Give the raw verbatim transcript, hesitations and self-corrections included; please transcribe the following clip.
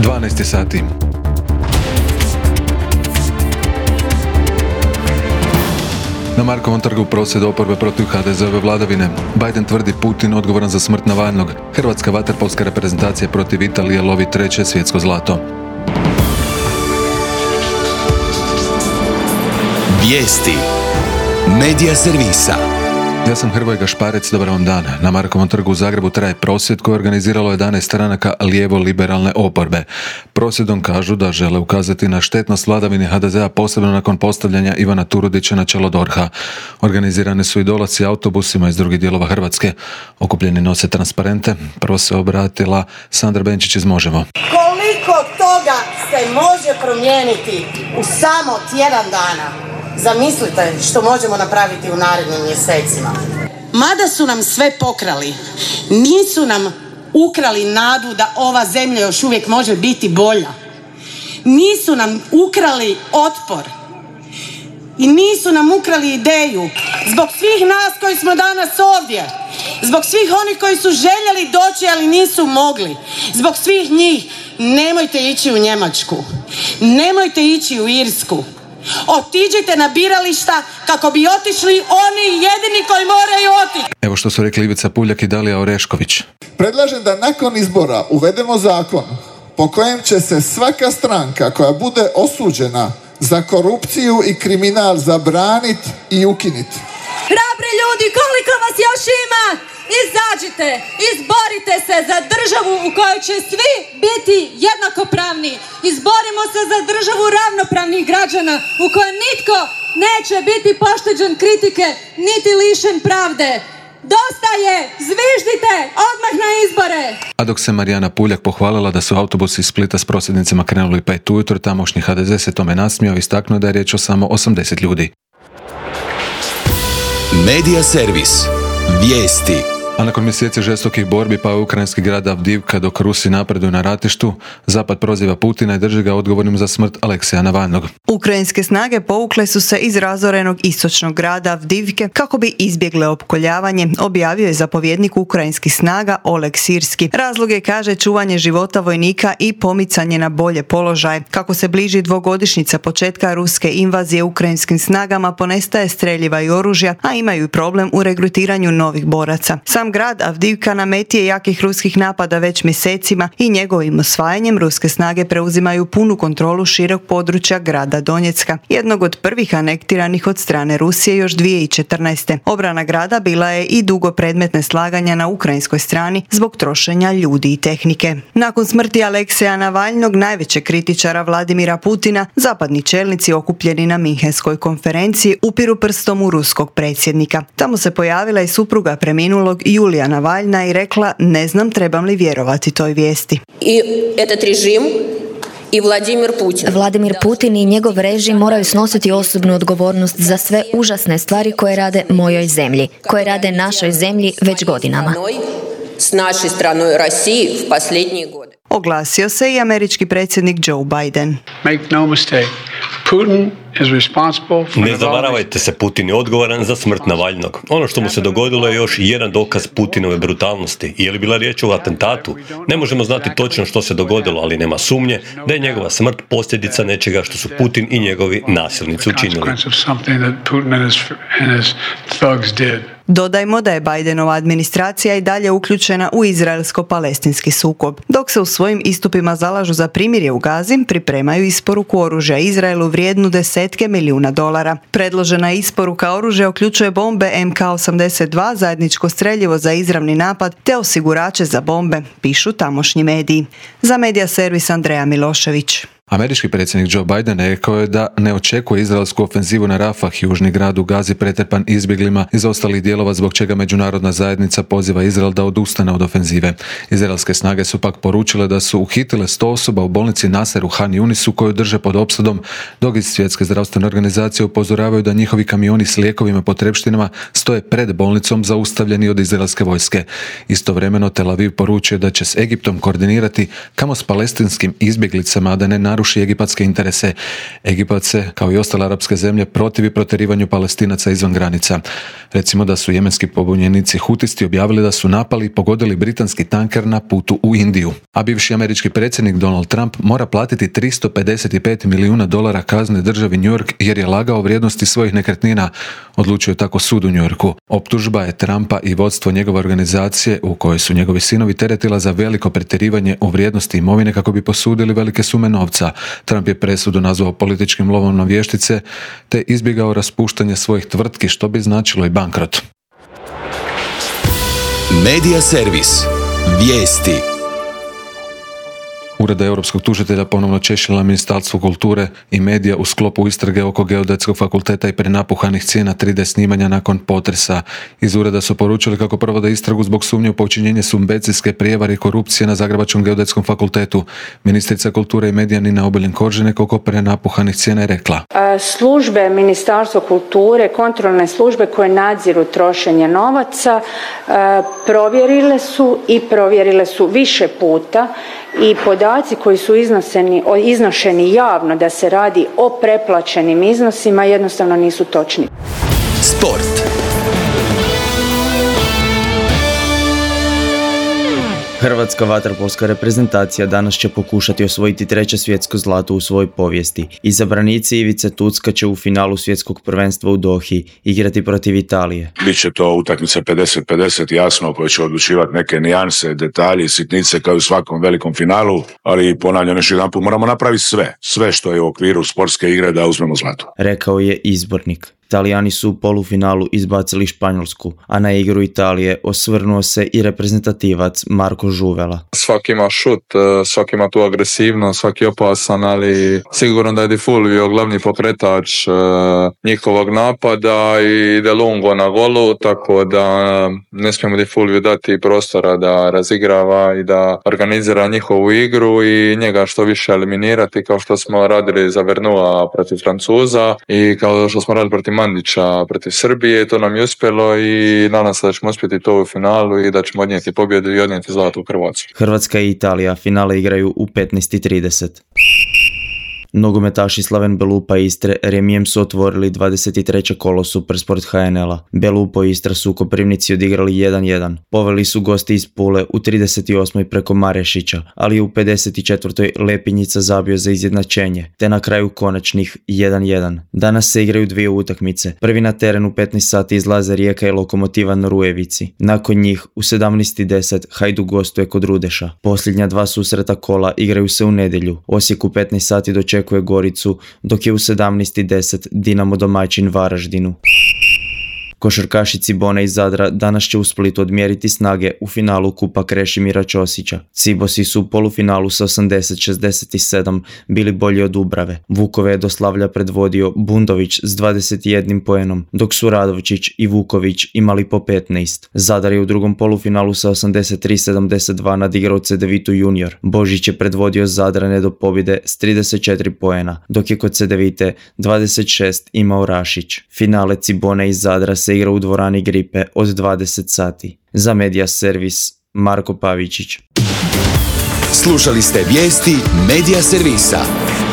dvanaest sati. Na Markovom trgu prosvjed oporbe protiv ha de ze-ove vladavine. Biden tvrdi Putin odgovoran za smrt Navalnog. Hrvatska vaterpolska reprezentacija protiv Italije lovi treće svjetsko zlato. Vijesti Medija servisa. Ja sam Hrvoje Gašparec, dobar vam dan. Na Markovom trgu u Zagrebu traje prosvjed koji je organiziralo jedanaest stranaka lijevo-liberalne oporbe. Prosvjedom kažu da žele ukazati na štetnost vladavine ha de ze-a, posebno nakon postavljanja Ivana Turudića na čelo dorha. Organizirane su i dolasci autobusima iz drugih dijelova Hrvatske. Okupljeni nose transparente. Prvo se obratila Sandra Benčić iz Možemo. Koliko toga se može promijeniti u samo tjedan dana? Zamislite što možemo napraviti u narednim mjesecima. Mada su nam sve pokrali, nisu nam ukrali nadu da ova zemlja još uvijek može biti bolja. Nisu nam ukrali otpor i nisu nam ukrali ideju. Zbog svih nas koji smo danas ovdje, zbog svih onih koji su željeli doći ali nisu mogli, zbog svih njih, nemojte ići u Njemačku, nemojte ići u Irsku. Otiđite na birališta kako bi otišli oni jedini koji moraju otići. Evo što su rekli Ivica Puljak i Dalija Orešković. Predlažem da nakon izbora uvedemo zakon po kojem će se svaka stranka koja bude osuđena za korupciju i kriminal zabraniti i ukinuti. Hrabri ljudi, koliko vas još ima? Izađite, izborite se za državu u kojoj će svi biti jednakopravni. Izborimo se za državu ravnopravnih građana u kojoj nitko neće biti pošteđen kritike niti lišen pravde. Dosta je, zviždite, odmah na izbore! A dok se Marijana Puljak pohvalila da su autobusi iz Splita s prosvjednicima krenuli pet ujutro, tamošnji ha de ze se tome nasmijao i istaknuo da je riječ o samo osamdeset ljudi. Medija servis. Vijesti. A nakon mjeseci žestokih borbi pa je ukrajinski grad Avdivka dok Rusi napreduju na ratištu, Zapad proziva Putina i drži ga odgovornim za smrt Alekseja Navalnog. Ukrajinske snage povukle su se iz razorenog istočnog grada Avdivke kako bi izbjegle opkoljavanje, objavio je zapovjednik ukrajinskih snaga Oleg Sirski. Razlog je, kaže, čuvanje života vojnika i pomicanje na bolje položaje. Kako se bliži dvogodišnjica početka ruske invazije ukrajinskim snagama, ponestaje streljiva i oružja, a imaju problem u regrutiranju novih boraca. Sam grad Avdivka na meti je jakih ruskih napada već mjesecima i njegovim osvajanjem ruske snage preuzimaju punu kontrolu širok područja grada Donjecka, jednog od prvih anektiranih od strane Rusije još dvije tisuće četrnaeste. Obrana grada bila je i dugo predmet neslaganja na ukrajinskoj strani zbog trošenja ljudi i tehnike. Nakon smrti Alekseja Navalnog, najvećeg kritičara Vladimira Putina, zapadni čelnici okupljeni na Minhenskoj konferenciji upiru prstom u ruskog predsjednika. Tamo se pojavila i supruga preminulog Julija Navalna i rekla: ne znam trebam li vjerovati toj vijesti. I этот režim i Vladimir Putin. Vladimir Putin i njegov režim moraju snositi osobnu odgovornost za sve užasne stvari koje rade mojoj zemlji, koje rade našoj zemlji već godinama. S našoj stranom Rusiji v posljednjih godina. Oglasio se i američki predsjednik Joe Biden. Make no mistake. Putin is responsible for... Ne zavaravajte se, Putin je odgovoran za smrt Navalnog. Ono što mu se dogodilo je još jedan dokaz Putinove brutalnosti. Je li bila riječ o atentatu? Ne možemo znati točno što se dogodilo, ali nema sumnje da je njegova smrt posljedica nečega što su Putin i njegovi nasilnici učinili. Dodajmo da je Bidenova administracija i dalje uključena u izraelsko-palestinski sukob. Dok se u svojim istupima zalažu za primirje u Gazi, pripremaju isporuku oružja Izraelu vrijednu desetke milijuna dolara. Predložena isporuka oružja uključuje bombe em ka osamdeset dva, zajedničko streljivo za izravni napad te osigurače za bombe, pišu tamošnji mediji. Za medija servis Andreja Milošević. Američki predsjednik Joe Biden rekao je da ne očekuje izraelsku ofenzivu na Rafah, južni grad u Gazi pretrpan izbjeglima iz ostalih dijelova, zbog čega međunarodna zajednica poziva Izrael da odustane od ofenzive. Izraelske snage su pak poručile da su uhitile sto osoba u bolnici Nasser u Han Yunisu koju drže pod opsadom, dok iz Svjetske zdravstvene organizacije upozoravaju da njihovi kamioni s lijekovima i potrepštinama stoje pred bolnicom zaustavljeni od izraelske vojske. Istovremeno Tel Aviv poručuje da će s Egiptom koordinirati kamo s palestinskim izbjeglicama, a da ne naruši naruši egipatske interese. Egipat se, kao i ostale arapske zemlje, protivi protjerivanju Palestinaca izvan granica. Recimo da su jemenski pobunjenici hutisti objavili da su napali i pogodili britanski tanker na putu u Indiju. A bivši američki predsjednik Donald Trump mora platiti tristo pedeset pet milijuna dolara kazne državi New York jer je lagao o vrijednosti svojih nekretnina, odlučio je tako sud u New Yorku. Optužba je Trumpa i vodstvo njegove organizacije u kojoj su njegovi sinovi teretila za veliko pretjerivanje u vrijednosti imovine kako bi posudili velike sume novca. Trump je presudu nazvao političkim lovom na vještice te izbjegao raspuštanje svojih tvrtki, što bi značilo i bankrot. Medija servis. Vijesti. Ured europskog tužitelja ponovno češila Ministarstvo kulture i medija u sklopu istrage oko Geodetskog fakulteta i prenapuhanih cijena tri D snimanja nakon potresa. Iz ureda su poručili kako provode istragu zbog sumnje u počinjenje subvencijske prijevare i korupcije na Zagrebačkom Geodetskom fakultetu. Ministrica kulture i medija Nina Obuljen Koržinek oko prenapuhanih cijena je rekla: Službe Ministarstva kulture, kontrolne službe koje nadziru trošenje novaca, provjerile su i provjerile su više puta i podaci koji su iznoseni, iznošeni javno da se radi o preplaćenim iznosima jednostavno nisu točni. Sport. Hrvatska vaterpolska reprezentacija danas će pokušati osvojiti treće svjetsko zlato u svojoj povijesti. Izabranici Ivice Tucka će u finalu svjetskog prvenstva u Dohi igrati protiv Italije. Biće to utakmica pedeset pedeset, jasno, koje će odlučivati neke nijanse, detalji, sitnice kao i u svakom velikom finalu, ali ponavljam još jedan put, moramo napraviti sve, sve što je u okviru sportske igre da uzmemo zlato. Rekao je izbornik. Italijani su u polufinalu izbacili Španjolsku, a na igru Italije osvrnuo se i reprezentativac Marko Žuvela. Svaki ima šut, svaki ima tu agresivnost, svaki opasan, ali sigurno da je Di Fulvio glavni pokretač njihovog napada i De Lungo na golu, tako da ne smijemo Di Fulvio dati prostora da razigrava i da organizira njihovu igru i njega što više eliminirati, kao što smo radili za Vernua protiv Francuza i kao što smo radili protiv Mandića protiv Srbije. To nam je uspjelo i nadam se da ćemo uspjeti to u finalu i da ćemo odnijeti pobjedu i odnijeti zlato u Hrvatsku. Hrvatska i Italija finale igraju u petnaest i trideset. Nogometaši Slaven Belupa Istre remijem su otvorili dvadeset treće kolo Supersport H N L-a. Belupo i Istra su u Koprivnici odigrali jedan jedan. Poveli su gosti iz Pule u trideset osmoj preko Marešića, ali u pedeset četvrtoj Lepinjica zabio za izjednačenje, te na kraju konačnih jedan jedan. Danas se igraju dvije utakmice. Prvi na terenu u petnaest sati izlaze Rijeka i Lokomotiva na Rujevici. Nakon njih u sedamnaest i deset Hajduk gostuje kod Rudeša. Posljednja dva susreta kola igraju se u nedjelju. Osijek u petnaest sati dočekuje Goricu, dok je u sedamnaest i deset Dinamo domaćin Varaždinu. Košarkaši Cibone iz Zadra danas će u Splitu odmjeriti snage u finalu Kupa Krešimira Ćosića. Cibosi su u polufinalu sa osamdeset šezdeset sedam bili bolji od Dubrave. Vukove je do slavlja predvodio Bundović s dvadeset jednim poenom, dok su Radovčić i Vuković imali po petnaest. Zadar je u drugom polufinalu sa osamdeset tri sedamdeset dva nadigrao Cedevitu junior. Božić je predvodio Zadrane do pobjede s trideset četiri poena, dok je kod Cedevite dvadeset šest imao Rašić. Finale Cibone iz Zadra se igra u dvorani Gripe od dvadeset sati. Za Medija servis Marko Pavičić. Slušali ste vijesti Medija servisa.